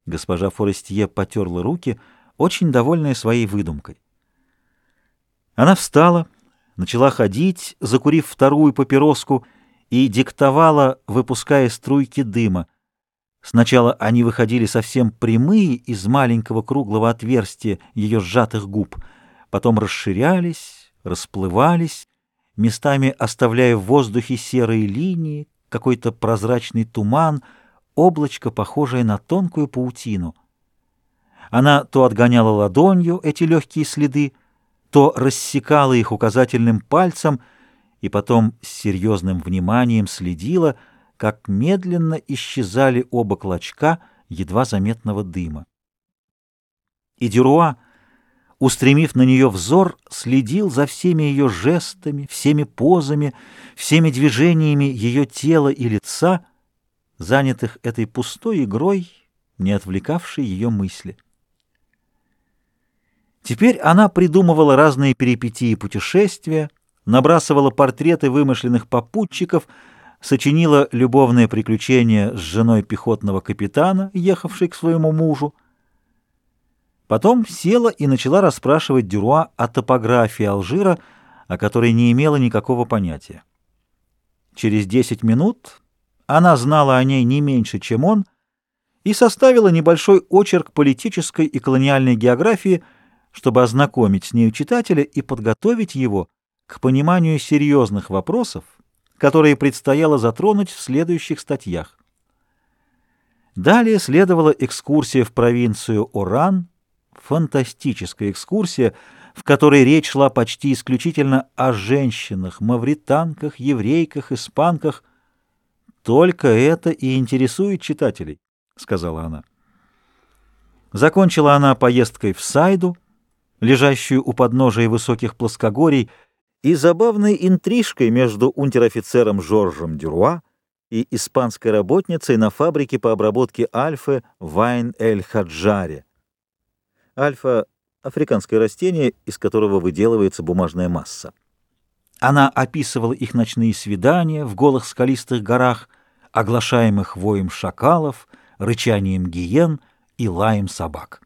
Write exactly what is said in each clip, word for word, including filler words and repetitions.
Госпожа Форестье потерла руки, очень довольная своей выдумкой. Она встала, начала ходить, закурив вторую папироску, и диктовала, выпуская струйки дыма. Сначала они выходили совсем прямые из маленького круглого отверстия ее сжатых губ, потом расширялись, расплывались, местами оставляя в воздухе серые линии, какой-то прозрачный туман, облачко, похожее на тонкую паутину. Она то отгоняла ладонью эти легкие следы, то рассекала их указательным пальцем и потом с серьезным вниманием следила, как медленно исчезали оба клочка едва заметного дыма. И Дюруа, устремив на нее взор, следил за всеми ее жестами, всеми позами, всеми движениями ее тела и лица, занятых этой пустой игрой, не отвлекавшей ее мысли. Теперь она придумывала разные перипетии путешествия, набрасывала портреты вымышленных попутчиков, сочинила любовное приключение с женой пехотного капитана, ехавшей к своему мужу. Потом села и начала расспрашивать Дюруа о топографии Алжира, о которой не имела никакого понятия. Через десять минут она знала о ней не меньше, чем он, и составила небольшой очерк политической и колониальной географии, чтобы ознакомить с нею читателя и подготовить его к пониманию серьезных вопросов, которые предстояло затронуть в следующих статьях. Далее следовала экскурсия в провинцию Оран, фантастическая экскурсия, в которой речь шла почти исключительно о женщинах, мавританках, еврейках, испанках. «Только это и интересует читателей», — сказала она. Закончила она поездкой в Сайду, лежащую у подножия высоких плоскогорий, и забавной интрижкой между унтер-офицером Жоржем Дюруа и испанской работницей на фабрике по обработке альфы в Айн-эль-Хаджаре. Альфа — африканское растение, из которого выделывается бумажная масса. Она описывала их ночные свидания в голых скалистых горах, оглашаемых воем шакалов, рычанием гиен и лаем собак.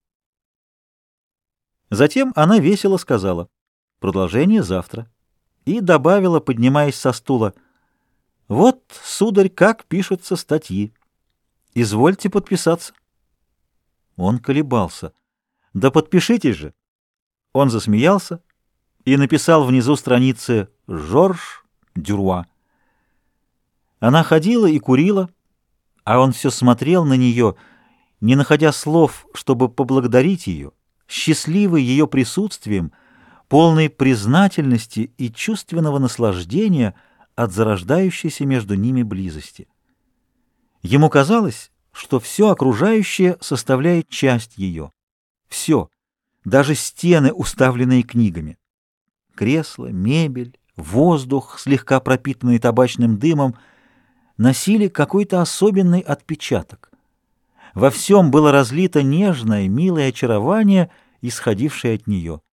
Затем она весело сказала: «Продолжение завтра», и добавила, поднимаясь со стула: «Вот, сударь, как пишутся статьи. Извольте подписаться». Он колебался. «Да подпишитесь же». Он засмеялся и написал внизу страницы «Жорж Дюруа». Она ходила и курила, а он все смотрел на нее, не находя слов, чтобы поблагодарить ее, счастливый ее присутствием, полной признательности и чувственного наслаждения от зарождающейся между ними близости. Ему казалось, что все окружающее составляет часть ее. Все, даже стены, уставленные книгами. Кресла, мебель, воздух, слегка пропитанный табачным дымом, носили какой-то особенный отпечаток. Во всем было разлито нежное, милое очарование, исходившее от нее.